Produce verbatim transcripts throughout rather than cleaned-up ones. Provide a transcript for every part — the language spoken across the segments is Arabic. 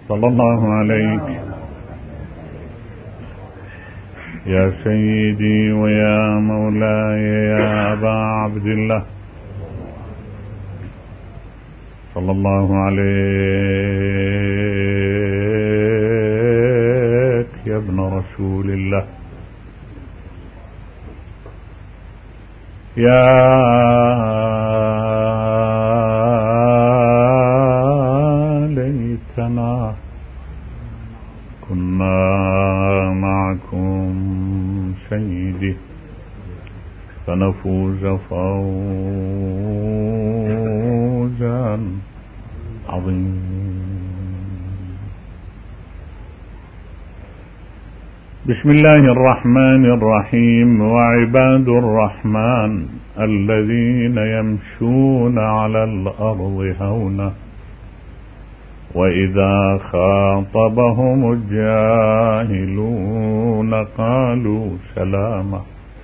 صلى الله عليك يا سيدي ويا مولاي يا أبا عبد الله، صلى الله عليك يا ابن رسول الله، يا ليتنا كنا معكم سيدي فنفوز فوزا عظيما. بسم الله الرحمن الرحيم. وعباد الرحمن الذين يمشون على الأرض هونا وإذا خاطبهم الجاهلون قالوا سلاما.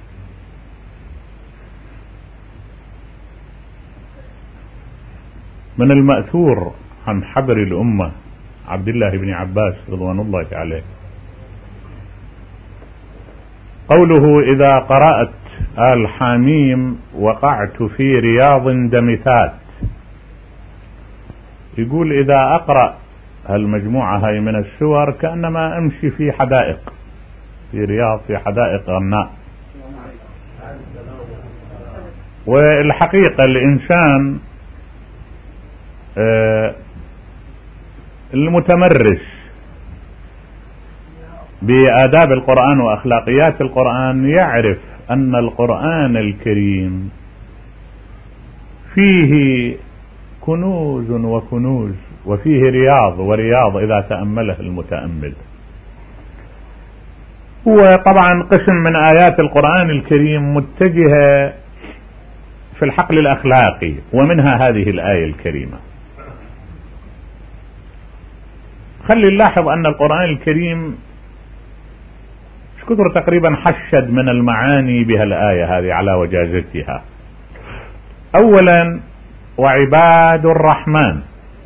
من المأثور عن حبر الأمة عبد الله بن عباس رضوان الله عليه قوله: إذا قرأت آل حميم وقعت في رياض دمثات. يقول إذا أقرأ المجموعة هاي من السور كأنما أمشي في حدائق، في رياض، في حدائق غناء. والحقيقة الإنسان المتمرس بآداب القرآن وأخلاقيات القرآن يعرف أن القرآن الكريم فيه كنوز وكنوز، وفيه رياض ورياض إذا تأمله المتأمل. وطبعا قسم من آيات القرآن الكريم متجهة في الحقل الأخلاقي، ومنها هذه الآية الكريمة. خلي نلاحظ أن القرآن الكريم كثر تقريبا حشد من المعاني بها الآية هذه على وجازتها. أولا: وعباد الرحمن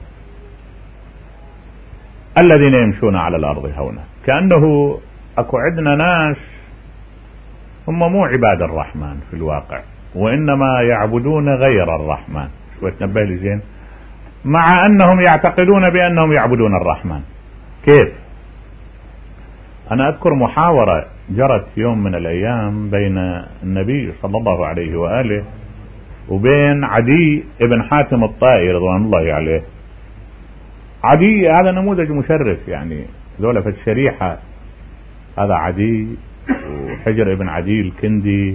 الذين يمشون على الأرض هونا، كأنه أكو عندنا ناس هم مو عباد الرحمن في الواقع، وإنما يعبدون غير الرحمن. شوية تنبه لي زين، مع أنهم يعتقدون بأنهم يعبدون الرحمن. كيف؟ أنا أذكر محاورة جرت يوم من الأيام بين النبي صلى الله عليه وآله وبين عدي ابن حاتم الطائي رضوان الله عليه. عدي هذا نموذج مشرف، يعني ذولا في الشريحة، هذا عدي وحجر ابن عدي الكندي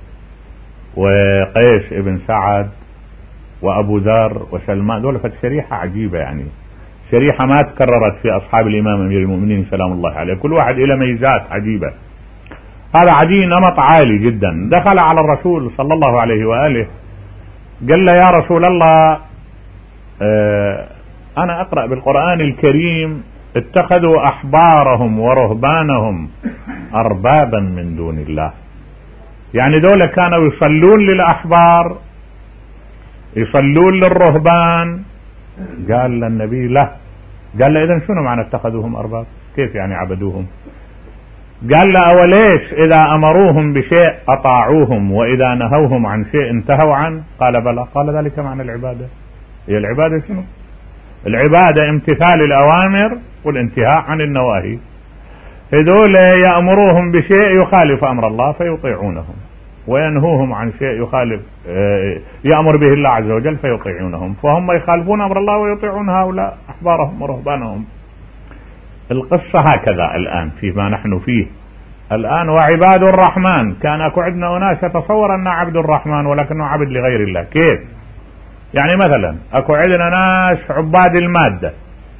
وقيس ابن سعد وأبو ذر وسلمان، ذولا في الشريحة عجيبة، يعني شريحة ما تكررت في أصحاب الإمام أمير المؤمنين سلام الله عليه، كل واحد إلى ميزات عجيبة. هذا عدي نمط عالي جدا، دخل على الرسول صلى الله عليه وآله قال له: يا رسول الله، آه أنا أقرأ بالقرآن الكريم اتخذوا أحبارهم ورهبانهم أربابا من دون الله. يعني دولة كانوا يصلون للأحبار، يصلون للرهبان. قال للنبي: لا. قال له: إذن شنو معنى اتخذوهم أرباب؟ كيف يعني عبدوهم؟ قال له: أوليش إذا أمروهم بشيء أطاعوهم وإذا نهوهم عن شيء انتهوا عنه؟ قال: بلى. قال: ذلك معنى العبادة. هي العبادة شنو؟ العبادة امتثال الأوامر والانتهاء عن النواهي. هذول يأمروهم بشيء يخالف أمر الله فيطيعونهم، وينهوهم عن شيء يخالف يأمر به الله عز وجل فيطيعونهم، فهم يخالفون أمر الله ويطيعون هؤلاء أحبارهم ورهبانهم. القصة هكذا الآن فيما نحن فيه الآن. وعباد الرحمن، كان أكو عندنا أناس يتصور أنه عبد الرحمن ولكنه عبد لغير الله. كيف؟ يعني مثلا أكو عندنا ناس عباد المادة،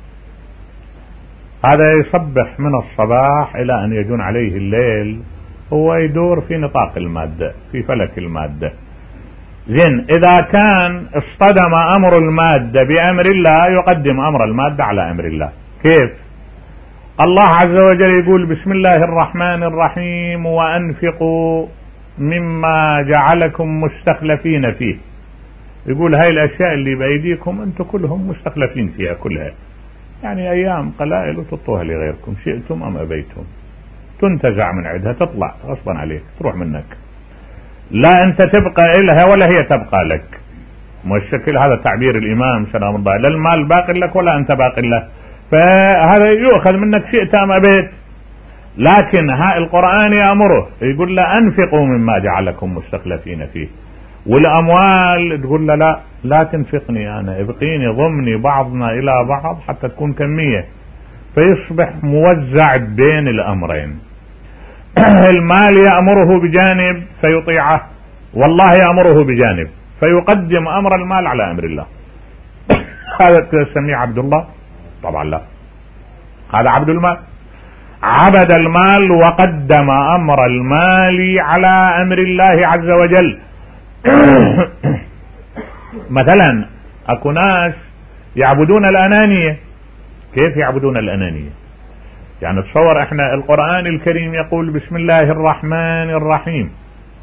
هذا يصبح من الصباح إلى أن يجون عليه الليل، هو يدور في نطاق المادة، في فلك المادة. زين، إذا كان اصطدم أمر المادة بأمر الله يقدم أمر المادة على أمر الله. كيف؟ الله عز وجل يقول: بسم الله الرحمن الرحيم وأنفقوا مما جعلكم مستخلفين فيه. يقول هاي الأشياء اللي بأيديكم أنتم كلهم مستخلفين فيها كلها. يعني أيام قلائل وتطوها لغيركم شئتم أم أبيتم، تنتزع من عندها، تطلع غصبا عليك، تروح منك، لا أنت تبقى إلها ولا هي تبقى لك. والشكل هذا تعبير الإمام سلام الله، لا المال باق لك ولا أنت باق له، فهذا يؤخذ منك شئت أم أبيت. لكن ها القرآن يأمره يقول له أنفقوا مما جعلكم مستخلفين فيه، والأموال تقول له لا لا تنفقني أنا، ابقيني ضمني بعضنا إلى بعض حتى تكون كمية، فيصبح موزع بين الأمرين. المال يأمره بجانب فيطيعه، والله يأمره بجانب فيقدم أمر المال على أمر الله. هذا تسميه عبد الله؟ طبعا لا، هذا عبد المال، عبد المال وقدم أمر المال على أمر الله عز وجل. مثلا أكو ناس يعبدون الأنانية. كيف يعبدون الأنانية؟ يعني تصور احنا القرآن الكريم يقول بسم الله الرحمن الرحيم،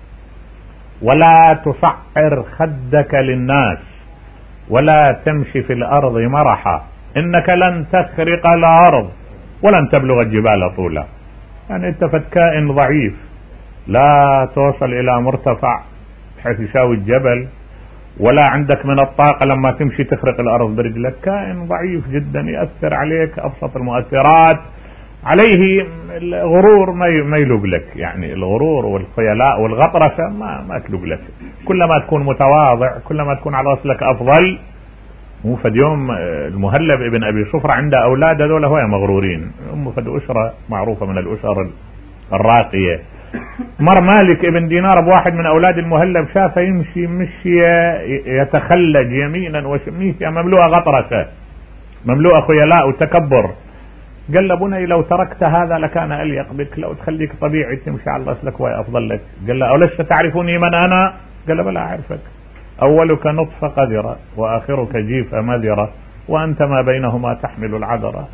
ولا تصعر خدك للناس ولا تمشي في الأرض مرحا إنك لن تخرق الأرض ولن تبلغ الجبال طولا. يعني انت كائن ضعيف لا توصل إلى مرتفع بحيث يساوي الجبل، ولا عندك من الطاقة لما تمشي تخرق الأرض برجلك، كائن ضعيف جدا يأثر عليك أبسط المؤثرات، عليه الغرور ما يلوق لك. يعني الغرور والخيلاء والغطرسة ما ما تلوق لك. كلما تكون متواضع كلما تكون على أصلك أفضل. مو فد يوم المهلب ابن أبي صفرة عنده أولاد هذول هو مغرورين، أمه فد أسرة معروفة من الأسر الراقية، مر مالك ابن دينار بواحد من أولاد المهلب شافه يمشي مشي يتخلج يمينا وشميشة مملوءة غطرسة مملوءة خيلاء وتكبر. قال له بني لو تركت هذا لكان أليق بك، لو تخليك طبيعي تمشي على أصلك وهي أفضل لك. قال له أولست تعرفوني من أنا؟ قال له بلا أعرفك، أولك نطفة قذرة وآخرك جيفة مذرة وأنت ما بينهما تحمل العذرة.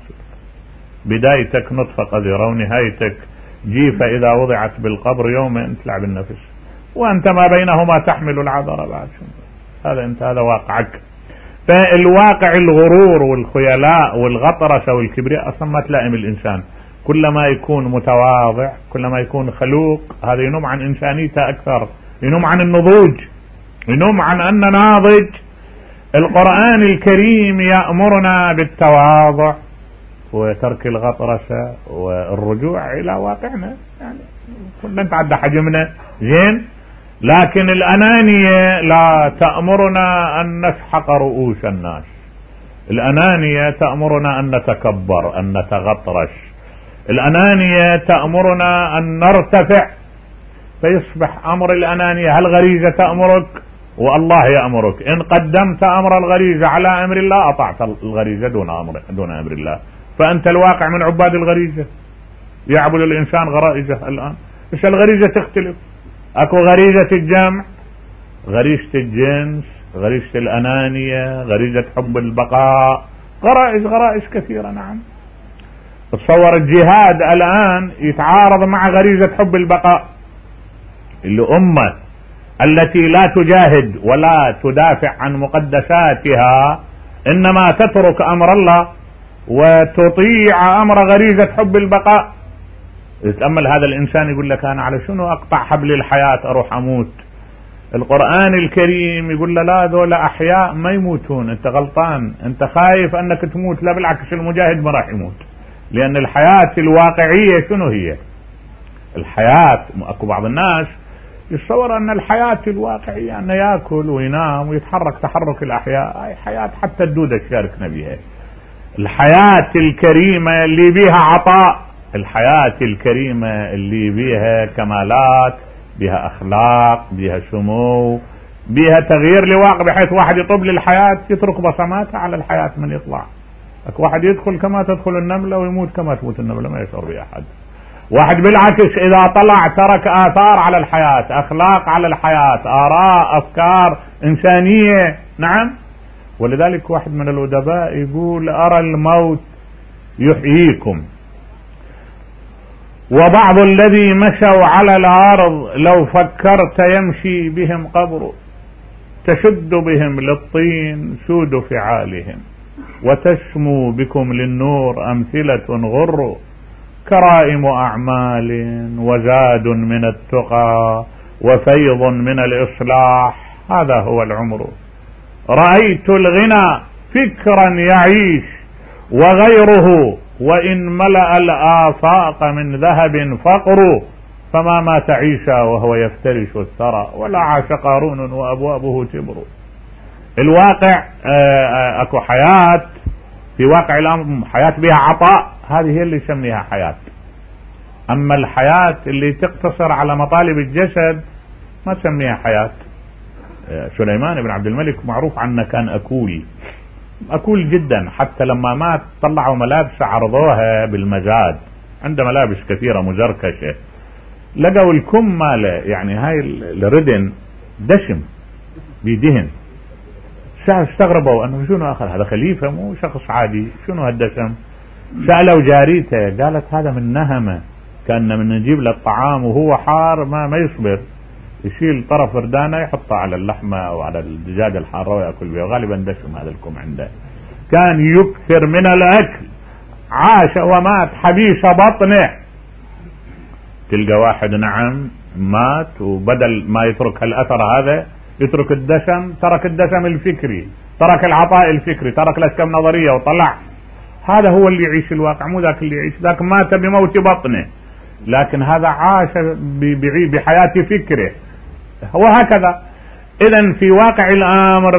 بدايتك نطفة قذرة ونهايتك جيفة إذا وضعت بالقبر يوم تلعب النفس، وأنت ما بينهما تحمل العذرة بعد شو. هذا أنت هذا واقعك. فالواقع الغرور والخيلاء والغطرسة والكبرياء أصلا ما تلائم الإنسان. كلما يكون متواضع كلما يكون خلوق، هذا ينم عن إنسانيته أكثر، ينم عن النضوج، ينم عن أن ناضج. القرآن الكريم يأمرنا بالتواضع وترك الغطرسة والرجوع إلى واقعنا، يعني كلنا نتعدى حجمنا زين، لكن الأنانية لا تأمرنا أن نسحق رؤوس الناس. الأنانية تأمرنا أن نتكبر، أن نتغطرس. الأنانية تأمرنا أن نرتفع، فيصبح أمر الأنانية هل غريزة تأمرك والله يأمرك. إن قدمت أمر الغريزة على أمر الله أطعت الغريزة دون أمر دون أمر الله، فأنت الواقع من عباد الغريزة. يعبد الإنسان غرائزه الآن، بس الغريزة تختلف. أكو غريزة الجمع، غريزة الجنس، غريزة الأنانية، غريزة حب البقاء، غرائز غرائز كثيرة. نعم، تصور الجهاد الآن يتعارض مع غريزة حب البقاء. الأمة التي لا تجاهد ولا تدافع عن مقدساتها إنما تترك أمر الله وتطيع أمر غريزة حب البقاء. تأمل هذا الإنسان يقول لك أنا على شنو أقطع حبل الحياة أروح أموت؟ القرآن الكريم يقول له لا، ذولا أحياء ما يموتون، أنت غلطان، أنت خايف أنك تموت. لا بالعكس، المجاهد ما راح يموت، لأن الحياة الواقعية شنو هي؟ الحياة أكو بعض الناس يتصور أن الحياة الواقعية أنه يأكل وينام ويتحرك تحرك الأحياء، هاي حياة حتى الدودة تشاركنا بها. الحياة الكريمة اللي بيها عطاء، الحياة الكريمة اللي بيها كمالات، بيها أخلاق، بيها سمو، بيها تغيير لواقع، بحيث واحد يطب للحياة يترك بصماتها على الحياة من يطلع. أكو واحد يدخل كما تدخل النملة ويموت كما تموت النملة، ما يشعر بها أحد. واحد بالعكس إذا طلع ترك آثار على الحياة، أخلاق على الحياة، آراء، أفكار إنسانية. نعم، ولذلك واحد من الأدباء يقول أرى الموت يحييكم، وبعض الذي مشوا على الأرض لو فكرت يمشي بهم قبر، تشد بهم للطين سود فعالهم. وتسمو بكم للنور أمثلة غر، كرائم أعمال وزاد من التقى وفيض من الإصلاح، هذا هو العمر. رأيت الغنى فكرا يعيش وغيره، وإن ملأ الآفاق من ذهب فقر، فما مات عيسى وهو يفترش الثرى، ولا عاش قارون وأبوابه تبر. الواقع اكو حياة في واقع الأمر، حياة بها عطاء، هذه هي اللي يسميها حياة. أما الحياة اللي تقتصر على مطالب الجسد ما تسميها حياة. سليمان بن عبد الملك معروف عنه كان أكول أكول جدا، حتى لما مات طلعوا ملابس عرضوها بالمزاد، عنده ملابس كثيرة مزركشة، لقوا الكم ماله يعني هاي الردن دشم بيدهن، استغربوا انه شنو اخر هذا خليفة مو شخص عادي، شنو هالدسم؟ سألوا جاريته قالت هذا من نهمه، كان من نجيب له الطعام وهو حار ما ما يصبر، يشيل طرف ردانه يحطه على اللحمه او على الدجاج الحاره وياكل بها، غالبا دسم هذا الكم عنده. كان يكثر من الاكل، عاش ومات حبيش بطنه. تلقى واحد نعم مات وبدل ما يترك هالاثر هذا يترك الدسم، ترك الدسم الفكري، ترك العطاء الفكري، ترك الاسكام نظريه وطلع. هذا هو اللي يعيش الواقع، مو ذاك اللي يعيش، ذاك مات بموت بطنه، لكن هذا عاش بحياة فكره، وهكذا. اذا في واقع الامر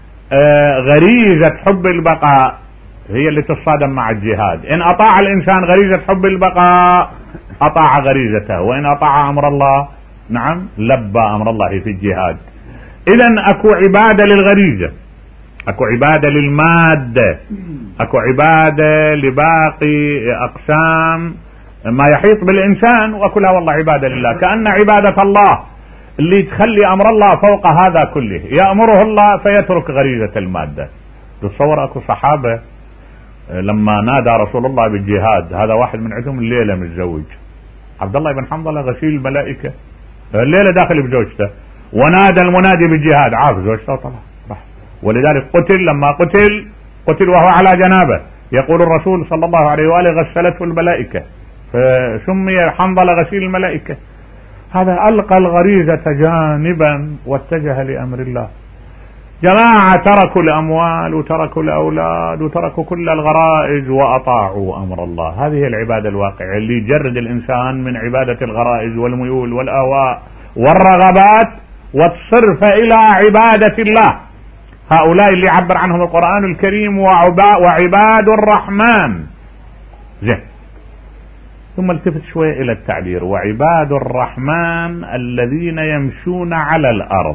غريزة حب البقاء هي اللي تصادم مع الجهاد. ان اطاع الانسان غريزة حب البقاء اطاع غريزته، وان اطاع امر الله نعم لبى امر الله في الجهاد. اذا اكو عبادة للغريزة، اكو عبادة للمادة، اكو عبادة لباقي اقسام ما يحيط بالانسان، واكلها والله عبادة لله. كأن عبادة الله اللي تخلي امر الله فوق هذا كله، يأمره الله فيترك غريزة المادة. تصور اكو صحابة لما نادى رسول الله بالجهاد، هذا واحد من عندهم الليلة متزوج، عبد الله بن حنظلة غسيل الملائكة، الليلة داخل بزوجته، ونادى المنادي بالجهاد، عاف زوجته وطلع راح. ولذلك قتل، لما قتل قتل وهو على جنابه، يقول الرسول صلى الله عليه وآله غسلته الملائكة، فسمي حنظلة غسيل الملائكة. هذا ألقى الغريزة جانبا واتجه لأمر الله. جماعة تركوا الأموال وتركوا الأولاد وتركوا كل الغرائز وأطاعوا أمر الله. هذه العبادة الواقعية اللي يجرد الإنسان من عبادة الغرائز والميول والأهواء والرغبات وتصرف إلى عبادة الله. هؤلاء اللي عبر عنهم القرآن الكريم وعباد الرحمن. زين، ثم التفت شوية إلى التعبير وعباد الرحمن الذين يمشون على الأرض.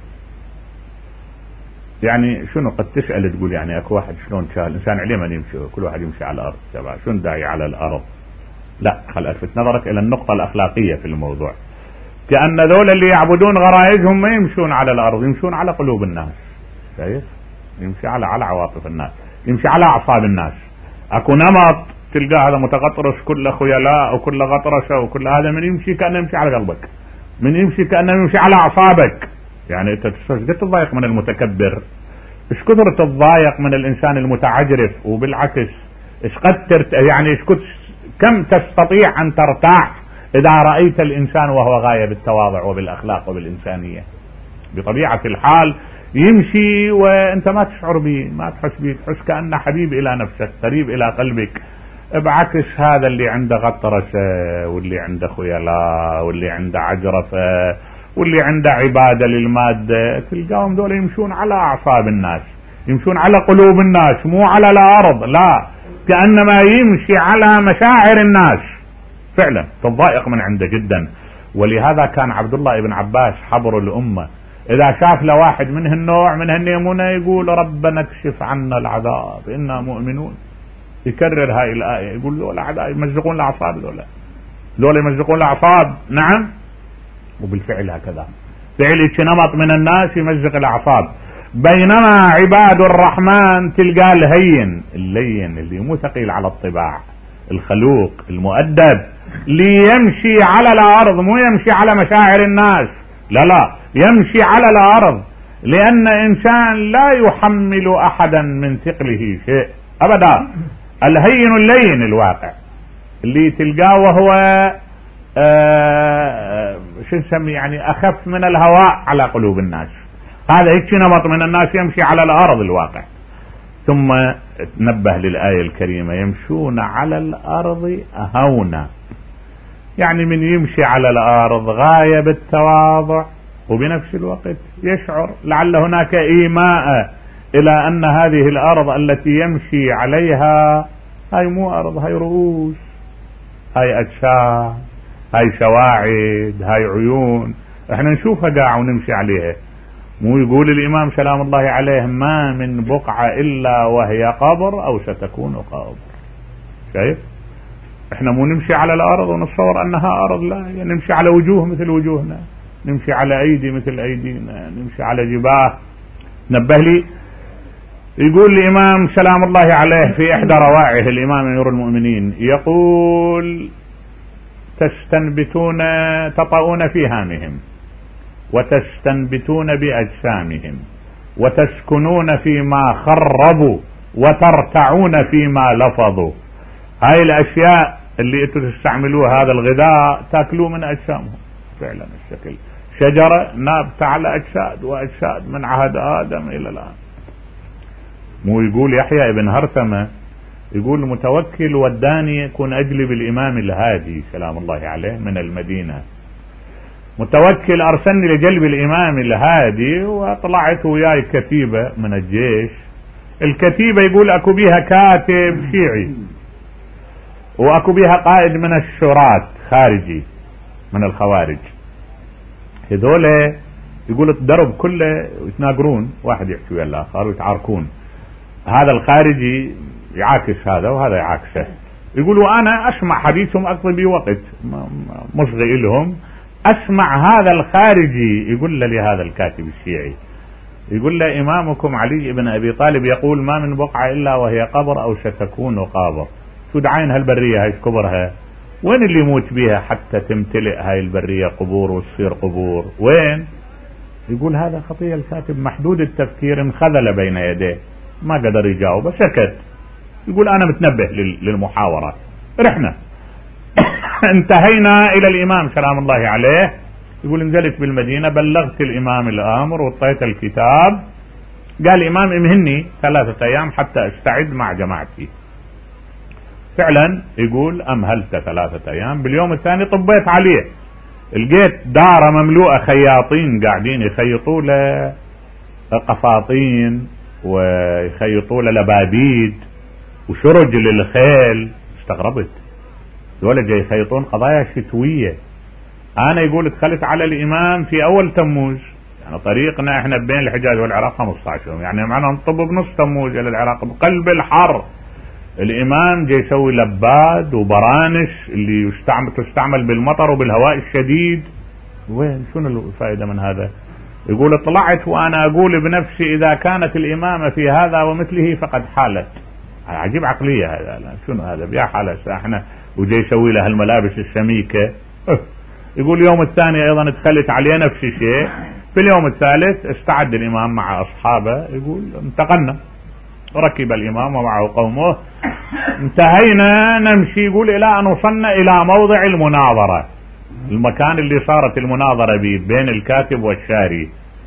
يعني شنو؟ قد تسأل تقول يعني اكو واحد شلون كان الانسان عليه من يمشي، كل واحد يمشي على الارض، تبع شنو داعي على الارض؟ لا، خل الفت نظرك الى النقطة الاخلاقية في الموضوع. كأن ذول اللي يعبدون غرائزهم ما يمشون على الارض، يمشون على قلوب الناس. شايف؟ يمشي على على عواطف الناس، يمشي على اعصاب الناس. اكو نمط تلقاه هذا متغطرس كله خيلاء وكله غطرسه وكل هذا، من يمشي كأنه يمشي على قلبك، من يمشي كأنه يمشي على اعصابك. يعني انت قد تتضايق من المتكبر، ايش كثر تتضايق من الانسان المتعجرف، وبالعكس ايش قد ترت... يعني ايش كنت كم تستطيع ان ترتاح اذا رأيت الانسان وهو غاية بالتواضع وبالاخلاق وبالانسانية. بطبيعة الحال يمشي وانت ما تشعر به، ما تحس به، تحس كأنه حبيب الى نفسك، قريب الى قلبك. بعكس هذا اللي عنده غطرسة واللي عنده خيلاء واللي عنده عجرفة واللي عنده عبادة للمادة، تلقاهم دول يمشون على أعصاب الناس، يمشون على قلوب الناس، مو على الأرض، لا، كأنما يمشي على مشاعر الناس. فعلا تضايق من عنده جدا. ولهذا كان عبد الله بن عباس حبر الأمة، إذا شاف لواحد من هالنوع من هالنمونة يقول ربنا اكشف عنا العذاب إنا مؤمنون. يكرر هاي الآية، يقول له الأعداء يمزقون الأعصاب، ذولا ذولا يمزقون الأعصاب. نعم، وبالفعل هكذا فعل نمط من الناس يمزق الأعصاب. بينما عباد الرحمن تلقى الهين اللين اللي مو ثقيل على الطباع، الخلوق المؤدب، اللي يمشي على الأرض، مو يمشي على مشاعر الناس، لا لا، يمشي على الأرض، لأن إنسان لا يحمل أحدا من ثقله شيء أبدا. الهين اللين الواقع اللي تلقاه وهو آه شو نسمي يعني أخف من الهواء على قلوب الناس. هذا هيك نمط من الناس يمشي على الأرض الواقع. ثم تنبه للآية الكريمة يمشون على الأرض هونا، يعني من يمشي على الأرض غاية بالتواضع وبنفس الوقت يشعر لعل هناك إيماء إلى أن هذه الأرض التي يمشي عليها هاي مو أرض، هاي رؤوس، هاي أجساد، هاي سواعد، هاي عيون، احنا نشوفها قاع ونمشي عليها. مو يقول الإمام سلام الله عليه ما من بقعة إلا وهي قبر أو ستكون قبر. شايف؟ احنا مو نمشي على الأرض ونتصور أنها أرض، لا، يعني نمشي على وجوه مثل وجوهنا، نمشي على أيدي مثل أيدينا، نمشي على جباه. نبه لي يقول الإمام سلام الله عليه في إحدى روائعه الإمام أمير المؤمنين يقول تستنبتون تطؤون في هامهم وتستنبتون بأجسامهم وتسكنون فيما خربوا وترتعون فيما لفظوا. هاي الأشياء اللي انتم تستعملوها هذا الغذاء تاكلوه من أجسامهم فعلا. الشكل شجرة نابتة على أجساد وأجساد من عهد آدم إلى الآن. مو يقول يحيى ابن هرثمة يقول المتوكل وداني يكون أجلب الإمام الهادي سلام الله عليه من المدينة. متوكل أرسلني لجلب الإمام الهادي وطلعت وياي كتيبة من الجيش. الكتيبة يقول أكو بيها كاتب شيعي وأكو بيها قائد من الشرات خارجي من الخوارج. هذول يقول الضرب كله يتناقرون، واحد يحكي ويا الآخر ويتعاركون. هذا الخارجي يعاكس هذا وهذا يعاكسه. يقولوا أنا أسمع حديثهم أقضي بي وقت مصغي لهم، أسمع هذا الخارجي يقول لي هذا الكاتب الشيعي يقول له إمامكم علي بن أبي طالب يقول ما من بقعة إلا وهي قبر أو ستكون قابر. شو دعين هالبرية هاي كبرها؟ وين اللي يموت بيها حتى تمتلئ هاي البرية قبور وتصير قبور؟ وين؟ يقول هذا خطية الكاتب محدود التفكير انخذل بين يديه ما قدر يجاوب سكت. يقول أنا متنبه للمحاورة. رحنا انتهينا إلى الإمام سلام الله عليه. يقول نزلت بالمدينة بلغت الإمام الآمر وطيت الكتاب. قال الإمام امهني ثلاثة أيام حتى استعد مع جماعتي. فعلا يقول أمهلت ثلاثة أيام. باليوم الثاني طبيت عليه، لقيت دارة مملوءة خياطين قاعدين يخيطوا له قفاطين ويخيطوا له لباديد وشرج للخيل. استغربت، دول جاي يخيطون قضايا شتوية. أنا يقول دخلت على الإمام في أول تموز، يعني طريقنا إحنا بين الحجاز والعراق خمسة عشر يوم، يعني معنا نطب بنص تموز إلى العراق بقلب الحر. الإمام جاي يسوي لباد وبرانش اللي يستعمل تستعمل بالمطر وبالهواء الشديد. وين شنو الفائدة من هذا؟ يقول طلعت وأنا أقول بنفسي إذا كانت الإمامة في هذا ومثله فقد حالت. عجيب عقلية هذا، شنو هذا بيا حالة احنا وجاي يسوي له الملابس السميكة. يقول اليوم الثاني أيضا دخلت عليه نفس الشيء. في اليوم الثالث استعد الإمام مع أصحابه. يقول انتقلنا، ركب الإمام ومعه قومه، انتهينا نمشي. يقول إلى أن وصلنا إلى موضع المناظرة، المكان اللي صارت المناظرة به بين الكاتب والشاري.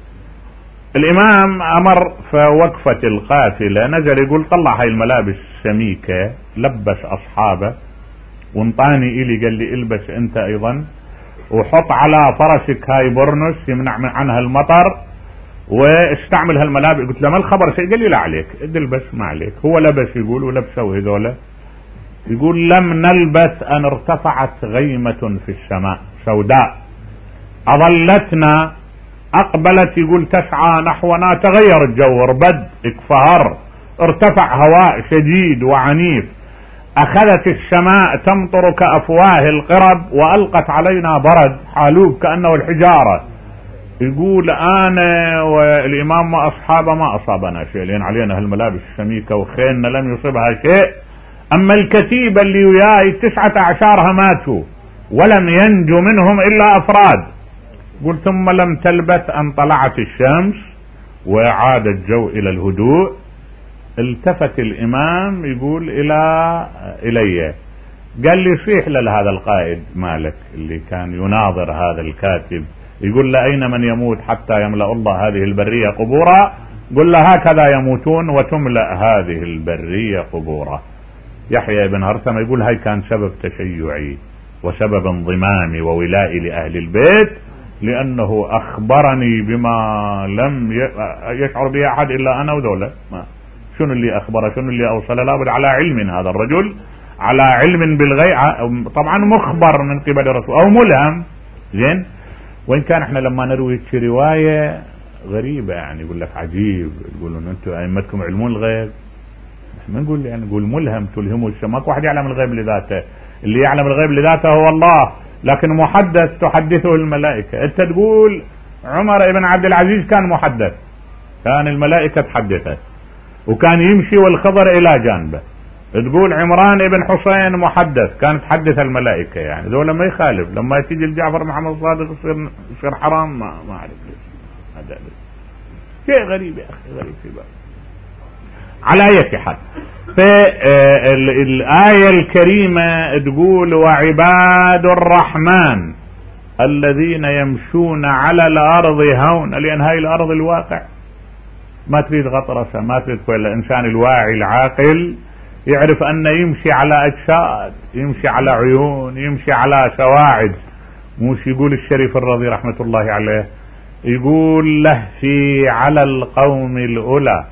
الإمام أمر فوقفة القافلة، نزل يقول طلع هاي الملابس السميكة، لبس أصحابه وانطاني إلي قال لي البس أنت أيضا وحط على فرسك هاي برنس يمنع عنها المطر واستعمل هالملابس. قلت له ما الخبر شيء؟ قال لي لا عليك البس ما عليك. هو لبس يقول ولبسوا هذولا. يقول لم نلبث أن ارتفعت غيمة في السماء سوداء أظلتنا، أقبلت يقول تسعى نحونا، تغير الجو، ربد اكفهر، ارتفع هواء شديد وعنيف، أخذت السماء تمطر كأفواه القرب وألقت علينا برد حالوب كأنه الحجارة. يقول أنا والإمام وأصحابه ما أصابنا شيء لأن علينا هالملابس السميكة وخيلنا لم يصيبها شيء. أما الكتيبة اللي وياي تسعة عشرها ماتوا ولم ينجو منهم إلا أفراد. قلت ثم لم تلبث أن طلعت الشمس وعاد الجو إلى الهدوء، التفت الإمام يقول إلى إلي، قال لي صيح لهذا القائد مالك اللي كان يناظر هذا الكاتب، يقول له أين من يموت حتى يملأ الله هذه البرية قبورا؟ قل له هكذا يموتون وتملأ هذه البرية قبورا. يحيى بن هرثمة يقول هاي كان سبب تشيعي وسبب انضمامي وولائي لأهل البيت، لأنه أخبرني بما لم يشعر به أحد إلا أنا ودولة. شنو اللي أخبره؟ شنو اللي أوصل؟ لابد على علم هذا الرجل، على علم بالغيب، طبعا مخبر من قبل الرسول أو ملهم. زين، وإن كان احنا لما نروي رواية غريبة يعني يقول لك عجيب، يقولون أنتم أئمتكم علمون الغيب، ما نقول يعني نقول ملهم تلهمه الشمس، ماكو واحد يعلم الغيب لذاته، اللي يعلم الغيب لذاته هو الله، لكن محدث تحدثه الملائكة. انت تقول عمر بن عبد العزيز كان محدث، كان الملائكة تحدثه وكان يمشي والخضر إلى جانبه. تقول عمران بن حسين محدث، كانت تحدث الملائكة، يعني ذو لما يخالف لما تيجي الجعفر محمد الصادق يصير يصير حرام، ما ما أعرف ليش هذا شيء غريب يا أخي، غريب في باب. على أي حال، في الآية الكريمة تقول وعباد الرحمن الذين يمشون على الأرض هون، لأن هاي الأرض الواقع، ما تريد غطرسة، ما تريد كل الإنسان الواعي العاقل يعرف أن يمشي على أجساد، يمشي على عيون، يمشي على سواعد. موش يقول الشريف الرضي رحمة الله عليه، يقول لهفي على القوم الأولى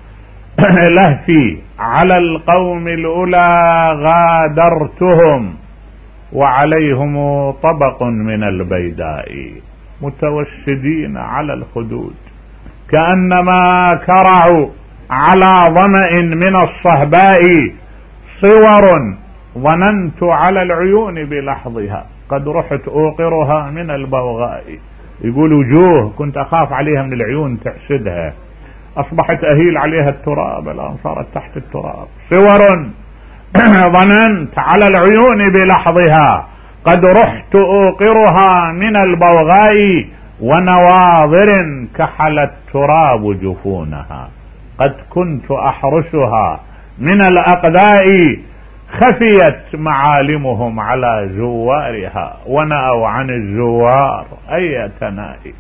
لهفي على القوم الأولى غادرتهم وعليهم طبق من البيداء متوشدين على الخدود كأنما كرعوا على ظمأ من الصهباء صور ظننت على العيون بلحظها قد رحت أوقرها من البوغاء. يقول وجوه كنت أخاف عليها من العيون تحسدها، أصبحت أهيل عليها التراب، الآن صارت تحت التراب. صور ظننت على العيون بلحظها قد رحت أوقرها من البوغاء ونواظر كحل التراب جفونها قد كنت أحرسها من الأقداء خفيت معالمهم على زوارها ونأوا عن الزوار أي تنائي.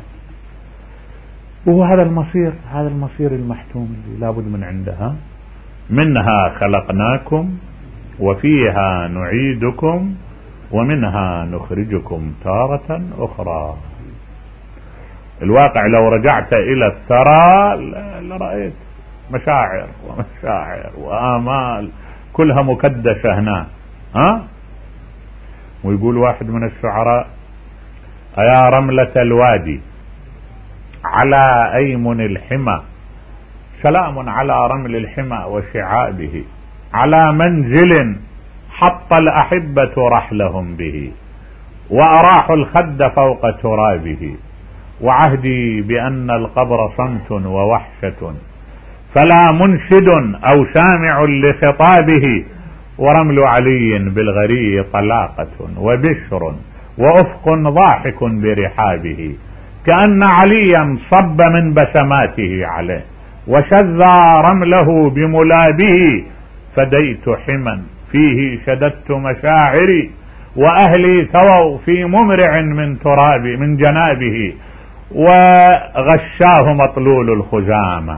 وهو هذا المصير، هذا المصير المحتوم اللي لابد من عندها. منها خلقناكم وفيها نعيدكم ومنها نخرجكم تارة أخرى. الواقع لو رجعت إلى الثرى لرأيت مشاعر ومشاعر وآمال كلها مكدسة هنا. ها؟ ويقول واحد من الشعراء أيا رملة الوادي على أيمن الحمى سلام على رمل الحمى وشعابه على منزل حط الأحبة رحلهم به وأراحوا الخد فوق ترابه وعهدي بأن القبر صمت ووحشة فلا منشد أو سامع لخطابه ورمل علي بالغري طلاقة وبشر وأفق ضاحك برحابه كأن عليا صب من بسماته عليه وشذى رمله بملابه فديت حما فيه شددت مشاعري وأهلي ثووا في ممرع من تراب من جنابه وغشاه مطلول الخزامة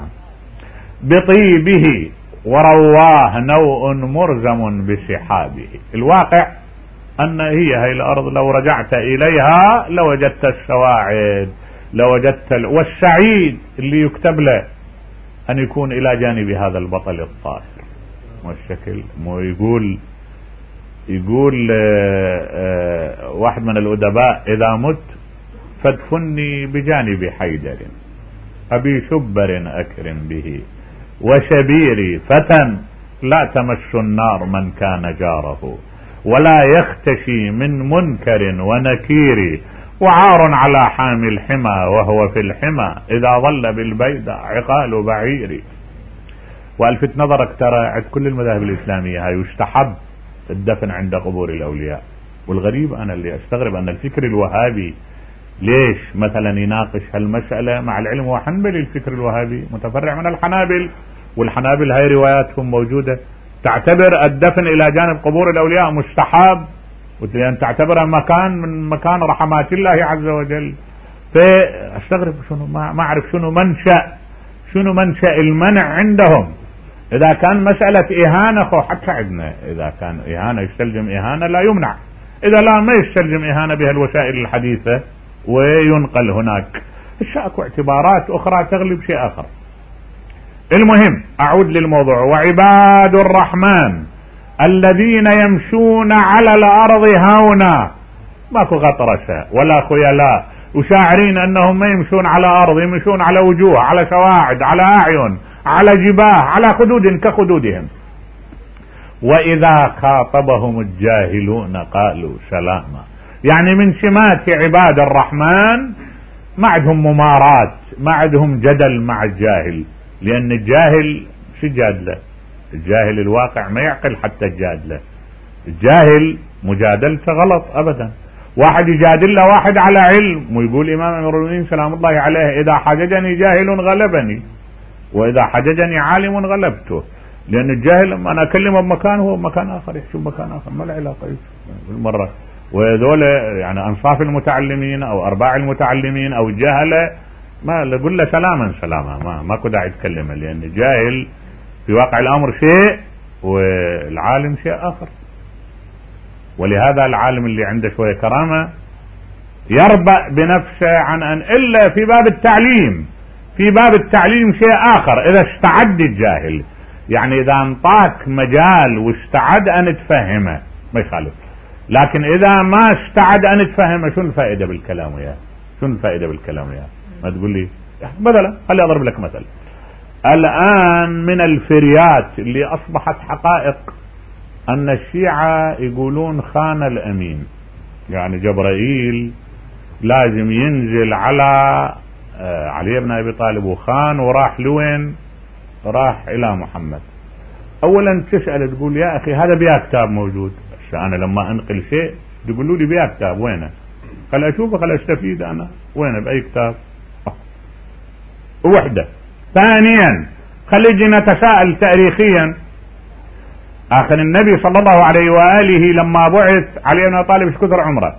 بطيبه ورواه نوء مرزم بسحابه. الواقع أن هي هاي الأرض لو رجعت إليها لوجدت السواعد، لوجدت ال... والسعيد اللي يكتب له أن يكون إلى جانب هذا البطل الطاهر. والشكل مو يقول يقول آآ آآ واحد من الأدباء إذا مت فادفني بجانب حيدر أبي شبر أكرم به وشبيري فتى لا تمس النار من كان جاره ولا يختشي من منكر ونكير وعار على حامي الحمى وهو في الحمى إذا ظل بالبيداء عقال بعيري. والفت نظرك ترى عند كل المذاهب الإسلامية هاي يستحب الدفن عند قبور الأولياء. والغريب أنا اللي أستغرب أن الفكر الوهابي ليش مثلا يناقش هالمسألة مع العلم هو حنبلي الفكر الوهابي متفرع من الحنابل، والحنابل هاي رواياتهم موجودة، تعتبر الدفن إلى جانب قبور الأولياء مستحب، لأن تعتبرها مكان من مكان رحمات الله عز وجل. فاستغرب شنو ما أعرف شنو منشأ شنو منشأ المنع عندهم. إذا كان مسألة إهانة خو حتى عندنا إذا كان إهانة يستلزم إهانة لا يمنع، إذا لا ما يستلزم إهانة بها الوسائل الحديثة وينقل هناك. اكو اعتبارات أخرى تغلب شيء آخر. المهم أعود للموضوع. وعباد الرحمن الذين يمشون على الأرض هونا، ماكو غطرسة ولا خيلاء وشاعرين أنهم ما يمشون على أرض، يمشون على وجوه، على سواعد، على أعين، على جباه، على خدود كخدودهم. وإذا خاطبهم الجاهلون قالوا سلاما، يعني من سمات عباد الرحمن ما عندهم ممارات، ما عندهم جدل مع الجاهل، لأن الجاهل شو جادله؟ الجاهل الواقع ما يعقل حتى الجادله. الجاهل مجادلته غلط أبدا. واحد يجادل له واحد على علم ويقول إمام أمير المؤمنين سلام الله عليه إذا حججني جاهل غلبني وإذا حججني عالم غلبته، لأن الجاهل لما أنا أكلمه بمكان هو بمكان آخر يحشو بمكان آخر، ما العلاقة بالمرة. وذول يعني أنصاف المتعلمين أو أرباع المتعلمين أو الجهلة ما نقول له سلاما سلاما، ما ماكو داعي يتكلمه، لأن الجاهل في واقع الأمر شيء والعالم شيء آخر. ولهذا العالم اللي عنده شوية كرامة يربأ بنفسه عن أن إلا في باب التعليم، في باب التعليم شيء آخر إذا استعد الجاهل، يعني إذا انطاك مجال واستعد أن تفهمه ما يخالف، لكن إذا ما استعد أن تفهمه شو الفائدة بالكلام وياه؟ شو الفائدة بالكلام وياه؟ ما تقول لي بدلا خلي أضرب لك مثل. الآن من الفريات اللي أصبحت حقائق أن الشيعة يقولون خان الأمين، يعني جبرائيل لازم ينزل على علي بن أبي طالب وخان وراح لوين؟ راح إلى محمد. أولا تسأل تقول يا أخي هذا بيا كتاب موجود، أنا لما أنقل شيء تقولوا لي بيا كتاب وينه؟ خل أشوفه خل أستفيد أنا وينه بأي كتاب؟ وحدة. ثانيا خليجي نتساءل تاريخيا، آخر النبي صلى الله عليه وآله لما بعث علي بن أبي طالب ايش كثر عمره؟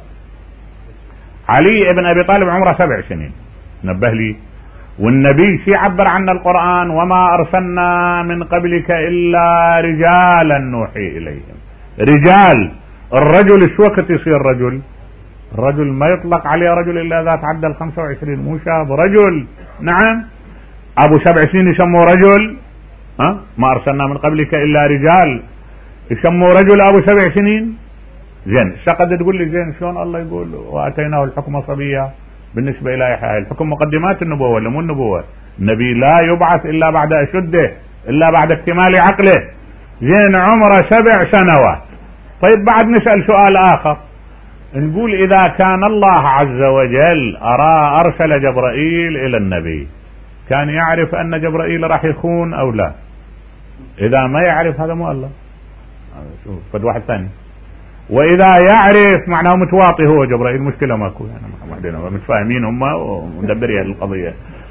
علي بن أبي طالب عمره سبع سنين، نبه لي. والنبي شي عبر عن القرآن وما أرسلنا من قبلك إلا رجالا نوحي إليهم. رجال، الرجل ايش وقت يصير رجل؟ الرجل ما يطلق عليه رجل إلا إذا تعدى الخمسة وعشرين، مو شاب رجل. نعم أبو سبع سنين يسموه رجل؟ ها؟ ما أرسلنا من قبلك إلا رجال يسموه رجل أبو سبع سنين؟ زين شقد تقول لي زين شلون الله يقول وأتيناه الحكم صبيا؟ بالنسبة إلى يحيى الحكم مقدمات النبوة ولا مو النبوة؟ النبي لا يبعث إلا بعد أشده، إلا بعد اكتمال عقله. زين عمره سبع سنوات. طيب بعد نسأل سؤال آخر، نقول إذا كان الله عز وجل أرى أرسل جبرائيل إلى النبي كان يعرف أن جبرائيل راح يخون أو لا؟ إذا ما يعرف هذا مو الله، شوف فد واحد ثاني. وإذا يعرف معناه متواطي هو جبرائيل، مشكلة ماكو يعني متفاهمين هم ومدبرين القضية.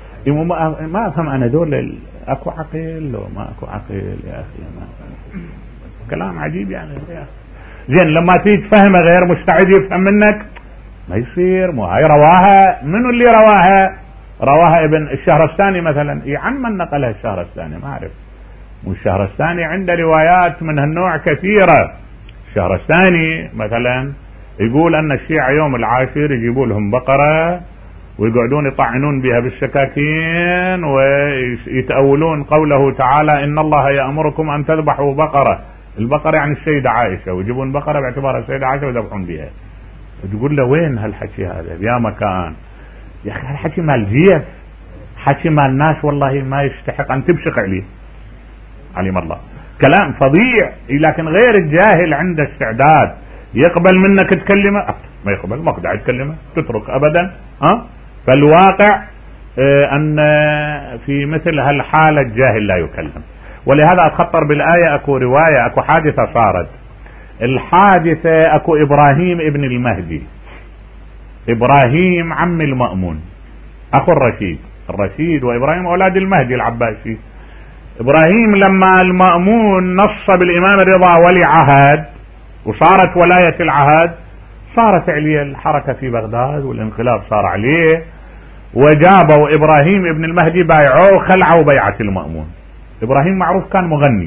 ما أفهم أنا دول أكو عقل لو ما أكو عقل يا أخي، ما كلام عجيب يعني يا أخي. زين لما تيجي تفهمه غير مستعد يفهم منك ما يصير. مو هاي رواها منو اللي رواها؟ رواها ابن الشهرستاني مثلا. يا عم من نقلها الشهرستاني؟ ما أعرف. والشهرستاني عنده روايات من هالنوع كثيرة. الشهرستاني مثلا يقول أن الشيعة يوم العاشر يجيبوا لهم بقرة ويقعدون يطعنون بها بالسكاكين ويتأولون قوله تعالى إن الله يأمركم أن تذبحوا بقرة. البقرة يعني السيدة عائشة، ويجيبون بقرة باعتبارها السيدة عائشة ويذبحون بها. تقول له وين هالحكي هذا يا مكان؟ يا أخي هالحكي مال جيف، حكي مال ناس والله ما يستحق أن تبشق عليه علم الله. كلام فظيع. لكن غير الجاهل عنده استعداد يقبل منك تكلمه، ما يقبل ما قد تكلمه تترك أبدا. ها؟ فالواقع أن في مثل هالحالة الجاهل لا يكلم. ولهذا أتخطر بالآية أكو رواية أكو حادثة صارت. الحادثة أكو إبراهيم ابن المهدي إبراهيم عم المأمون أخو الرشيد، الرشيد وإبراهيم أولاد المهدي العباسي. إبراهيم لما المأمون نص بالإمام الرضا ولي عهد وصارت ولاية العهد، صارت عليه الحركة في بغداد والانقلاب صار عليه، وجابوا إبراهيم ابن المهدي بايعوه خلعوا بيعة المأمون. إبراهيم معروف كان مغني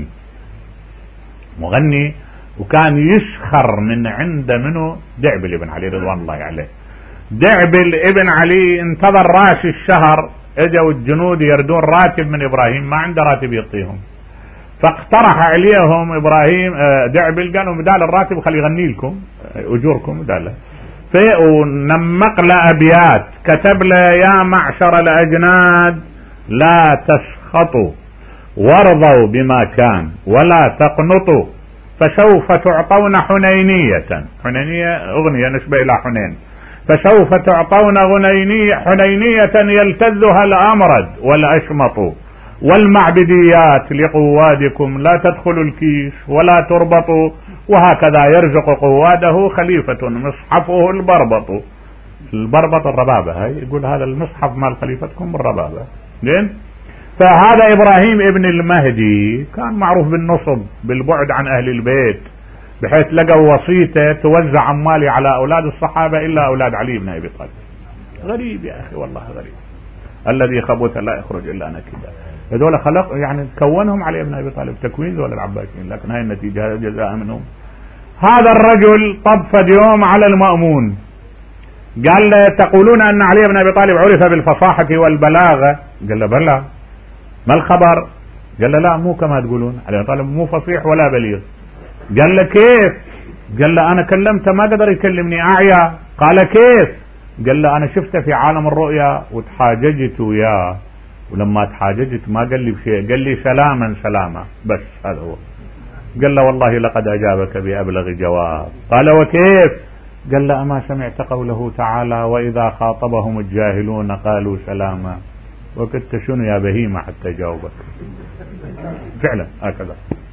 مغني وكان يسخر من عند منه دعبل ابن علي رضوان الله عليه. دعبل ابن علي انتظر راس الشهر، اجوا الجنود يردون راتب من إبراهيم، ما عنده راتب يعطيهم، فاقترح عليهم إبراهيم دعبل قالوا بدال الراتب خلي يغني لكم أجوركم بداله. ونمق له أبيات كتب له: يا معشر الأجناد لا تسخطوا وارضوا بما كان ولا تقنطوا فسوف تعطون حنينية. حنينية أغنية نسبة إلى حنين. فسوف تعطون غنينية حنينية يلتذها الأمرد والأشمط، والمعبديات لقوادكم لا تدخلوا الكيس ولا تربطوا، وهكذا يرزق قواده خليفة مصحفه البربط. البربط الربابة، هاي يقول هذا المصحف مال خليفتكم بالربابة. زين. فهذا إبراهيم ابن المهدي كان معروف بالنصب بالبعد عن أهل البيت، بحيث لقوا وصيته توزع أموالي على أولاد الصحابة إلا أولاد علي بن أبي طالب. غريب يا أخي والله غريب. الذي خبث لا يخرج إلا نكدا. هذول خلق يعني كونهم علي بن أبي طالب تكوين ذول العباسيين، لكن هاي النتيجة جزاء منهم. هذا الرجل طب يوم على المأمون قال له: تقولون أن علي بن أبي طالب عرف بالفصاحة والبلاغة. قال له: بلى. ما الخبر؟ قال له: لا مو كما تقولون، علي بن طالب مو فصيح ولا بليغ. قال له: كيف؟ قال له: أنا كلمته ما قدر يكلمني أعيا. قال: كيف؟ قال له: أنا شفته في عالم الرؤيا وتحاججت وياه، ولما تحاججت ما قال لي بشيء، قال لي سلاما سلاما بس، هذا هو. قال له: والله لقد أجابك بأبلغ جواب. قال: وكيف؟ قال له: أما سمعت قوله تعالى: وإذا خاطبهم الجاهلون قالوا سلاما. وكنت شنو يا بهيمة حتى جاوبك. فعلا هكذا.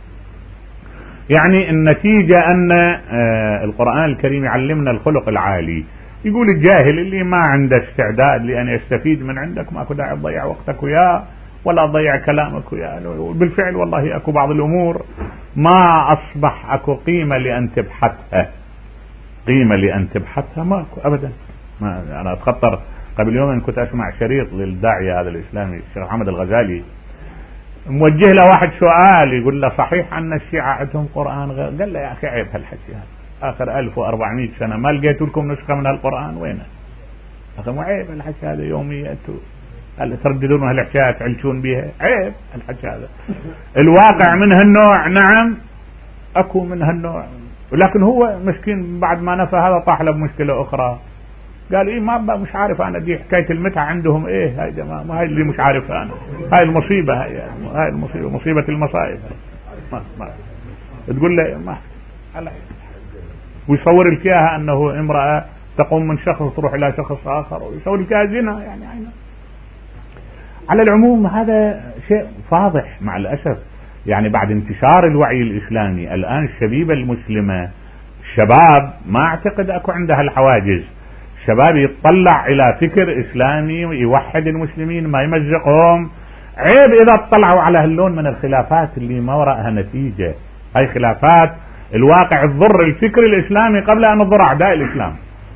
يعني النتيجة أن القرآن الكريم يعلمنا الخلق العالي. يقول الجاهل اللي ما عنده استعداد لأن يستفيد من عندك ما أكو داعي تضيع وقتك وياه ولا تضيع كلامك وياه. بالفعل والله أكو بعض الأمور ما أصبح أكو قيمة لأن تبحثها، قيمة لأن تبحثها ما أكو أبدا. ما أنا أتخطر قبل يوم كنت أسمع شريط للداعية هذا الإسلامي الشيخ محمد الغزالي، موجه له واحد سؤال يقول له: صحيح أن الشيعة عندهم قرآن غير؟ قال له: يا أخي عيب هالحكي هذا، آخر ألف وأربعمائة سنة ما لقيت لكم نسخة من هالقرآن وينه؟ هذا مو عيب الحكي هذا؟ يوميا هل ترددون هالحكاية تعلشون بها؟ عيب الحكي هذا. الواقع من هالنوع نعم أكو من هالنوع، ولكن هو مسكين بعد ما نفى هذا طاح له بمشكلة أخرى. قال: إيه ما مش عارف أنا دي حكاية المتعة عندهم إيه هاي ما, ما هاي اللي مش عارف أنا، هاي المصيبة، هاي هاي المصيبة، مصيبة المصائب. ما ما تقول له ما على ويصور لك إياها أنه امرأة تقوم من شخص تروح إلى شخص آخر ويصور لك إياها زنا يعني عينه. على العموم هذا شيء فاضح مع الأسف. يعني بعد انتشار الوعي الإسلامي الآن الشبيبة المسلمة الشباب ما أعتقد أكو عندها الحواجز. الشباب يتطلع إلى فكر إسلامي يوحد المسلمين ما يمزقهم. عيب إذا اطلعوا على هاللون من الخلافات اللي ما وراءها نتيجة. هاي خلافات الواقع تضر الفكر الإسلامي قبل أن تضر أعداء الإسلام.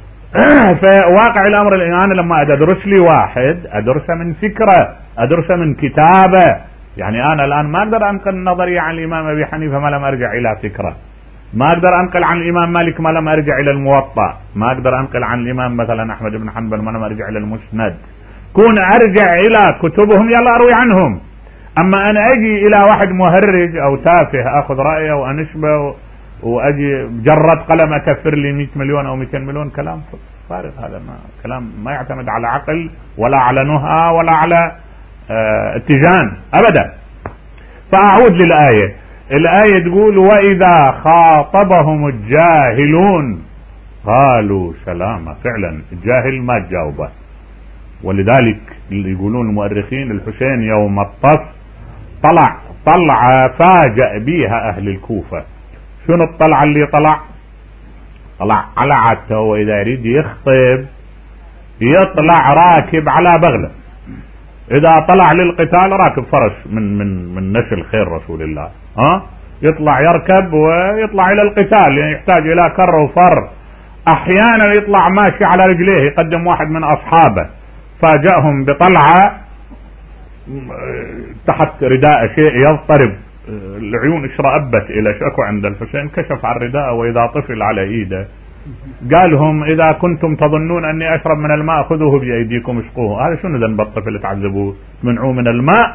فواقع الأمر الآن لما أدرس لي واحد أدرسه من فكرة، أدرسه من كتابة. يعني أنا الآن ما أقدر أنقل نظرية عن الإمام أبي حنيفة ما لم أرجع إلى فكرة، ما أقدر أنقل عن الإمام مالك ما لم أرجع إلى الموطأ، ما أقدر أنقل عن الإمام مثلا أحمد بن حنبل ما لم أرجع إلى المسند. كون أرجع إلى كتبهم يلا أروي عنهم. أما أنا أجي إلى واحد مهرج أو تافه أخذ رأيه وأنشبه وأجي جرد قلم أكفر لي مئة مليون أو مئتين مليون، كلام فارغ. هذا ما كلام ما يعتمد على عقل ولا على نهى ولا على اه اتجان أبدا. فأعود للآية. الآية تقول: وإذا خاطبهم الجاهلون قالوا سلاما. فعلا الجاهل ما تجاوبه. ولذلك اللي يقولون المؤرخين الحسين يوم الطف طلع طلع فاجأ بيها أهل الكوفة. شنو الطلعة اللي طلع؟ طلع على عادته وإذا يريد يخطب يطلع راكب على بغلة، إذا طلع للقتال راكب فرس من من من نسل خير رسول الله، ها يطلع يركب ويطلع إلى القتال، يعني يحتاج إلى كر وفر. أحيانا يطلع ماشي على رجليه، يقدم واحد من أصحابه فاجأهم بطلعة تحت رداء شيء يضطرب، العيون اشرأبت إلى شكوى عند الحسين، كشف عن رداءه وإذا طفل على إيده. قالهم إذا كنتم تظنون أني أشرب من الماء خذوه بأيديكم اشقوه. هذا شنو ذنب الطفل تعذبوه منعوه من الماء؟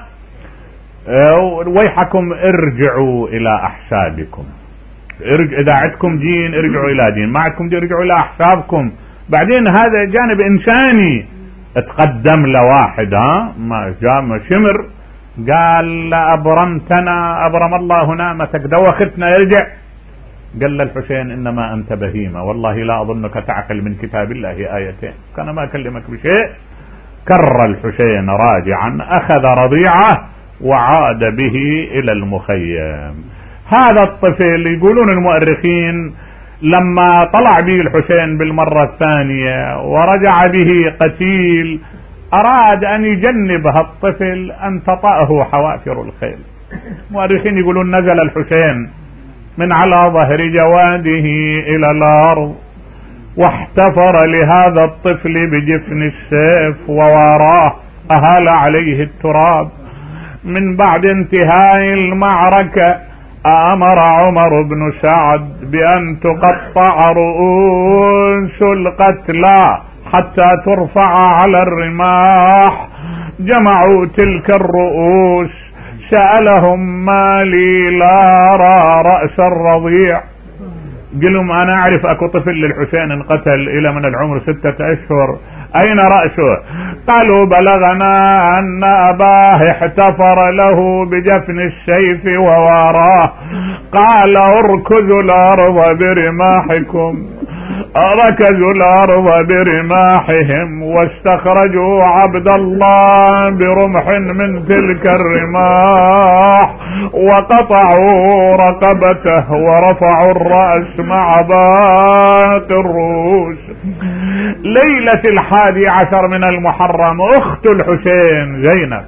ويحكم ارجعوا إلى أحسابكم، ارجع إذا عندكم دين ارجعوا إلى دين، ما عندكم دين ارجعوا إلى أحسابكم. بعدين هذا جانب إنساني. اتقدم لواحد ها ما جاء شمر قال لأبرمتنا أبرم الله نامتك دوختنا ارجع. قال الحسين إنما أنت بهيمة والله لا أظنك تعقل من كتاب الله آيتين، كان ما أكلمك بشيء. كر الحسين راجعا، أخذ رضيعه وعاد به إلى المخيم. هذا الطفل يقولون المؤرخين لما طلع به الحسين بالمرة الثانية ورجع به قتيل، أراد أن يجنب الطفل أن تطأه حوافر الخيل. المؤرخين يقولون نزل الحسين من على ظهر جواده إلى الأرض واحتفر لهذا الطفل بجفن السيف وواراه أهال عليه التراب. من بعد انتهاء المعركة أمر عمر بن سعد بأن تقطع رؤوس القتلى حتى ترفع على الرماح. جمعوا تلك الرؤوس، سألهم ما لي لا أرى رأس الرضيع. قلهم أنا أعرف أكو طفل للحسين انقتل إلى من العمر ستة أشهر، أين رأسه؟ قالوا بلغنا أن أباه احتفر له بجفن السيف وواراه. قال اركزوا الأرض برماحكم. ركزوا الأرض برماحهم واستخرجوا عبد الله برمح من تلك الرماح وقطعوا رقبته ورفعوا الرأس مع باقي الرؤوس. ليلة الحادي عشر من المحرم أخت الحسين زينب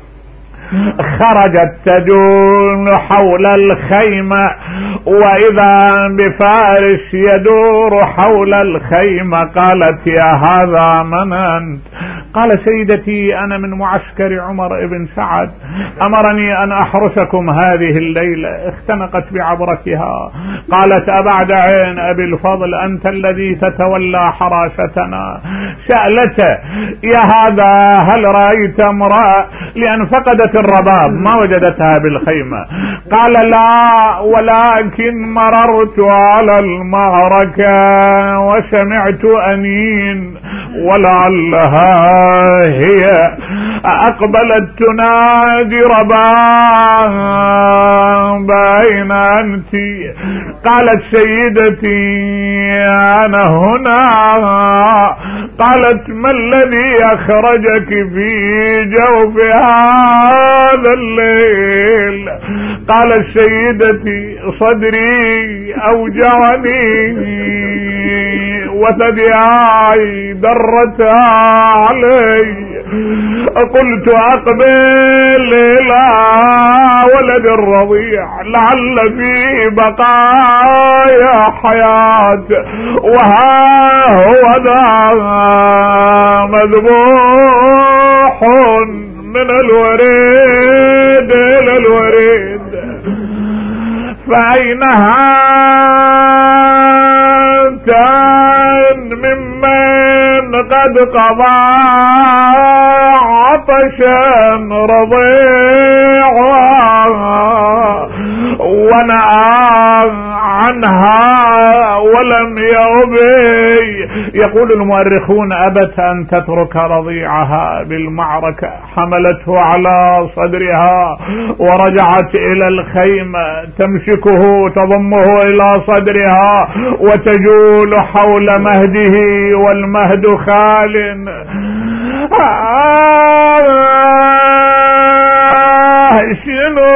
خرجت تدور حول الخيمة، وإذا بفارس يدور حول الخيمة. قالت يا هذا من أنت؟ قال سيدتي أنا من معسكر عمر بن سعد، أمرني أن أحرسكم هذه الليلة. اختنقت بعبرتها. قالت أبعد عين أبي الفضل أنت الذي تتولى حراستنا. سألته يا هذا هل رأيت امرأة؟ لأن فقدت الرباب ما وجدتها بالخيمة. قال لا، ولكن مررت على المعركة وسمعت أنين ولعلها هي. أقبلت تنادي رباب أين أنت؟ قالت سيدتي أنا هنا. قالت ما الذي أخرجك في جوف هذا الليل؟ قالت سيدتي صدري أوجعني وثدياي درتها علي. قلت أقبل إلى ولد الرضيع لعل في بقايا حياة، وها هو ذا مذبوح من الوريد إلى الوريد. فأينها ممن قد قضى عطشا رضيعها ونأى عنها ولم يؤبي. يقول المؤرخون أبت أن تترك رضيعها بالمعركة، حملته على صدرها ورجعت إلى الخيمة تمسكه تضمه إلى صدرها وتجول حول مهده والمهد خال. آه شنو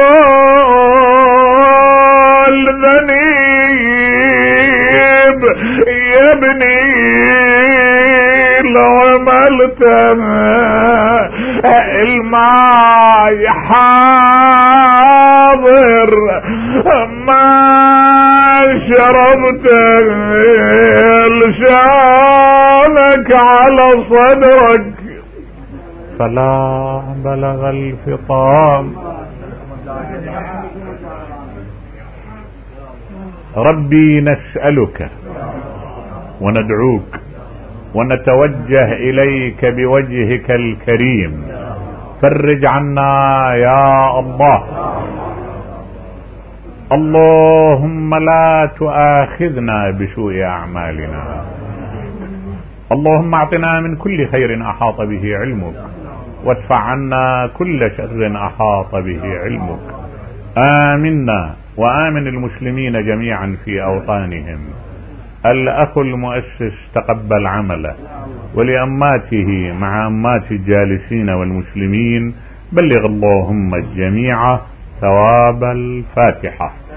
الذنيب يبني العمر ملتم الماء حاضر ما شربت لسانك على صدرك فلا بلغ الفطام. ربي نسألك وندعوك ونتوجه إليك بوجهك الكريم، فرج عنا يا الله. اللهم لا تؤاخذنا بسوء أعمالنا. اللهم اعطنا من كل خير أحاط به علمك، وادفع عنا كل شر أحاط به علمك. آمنا وآمن المسلمين جميعا في أوطانهم. الأخ المؤسس تقبل عمله، ولأماته مع أمات الجالسين والمسلمين بلغ اللهم الجميع ثواب الفاتحة.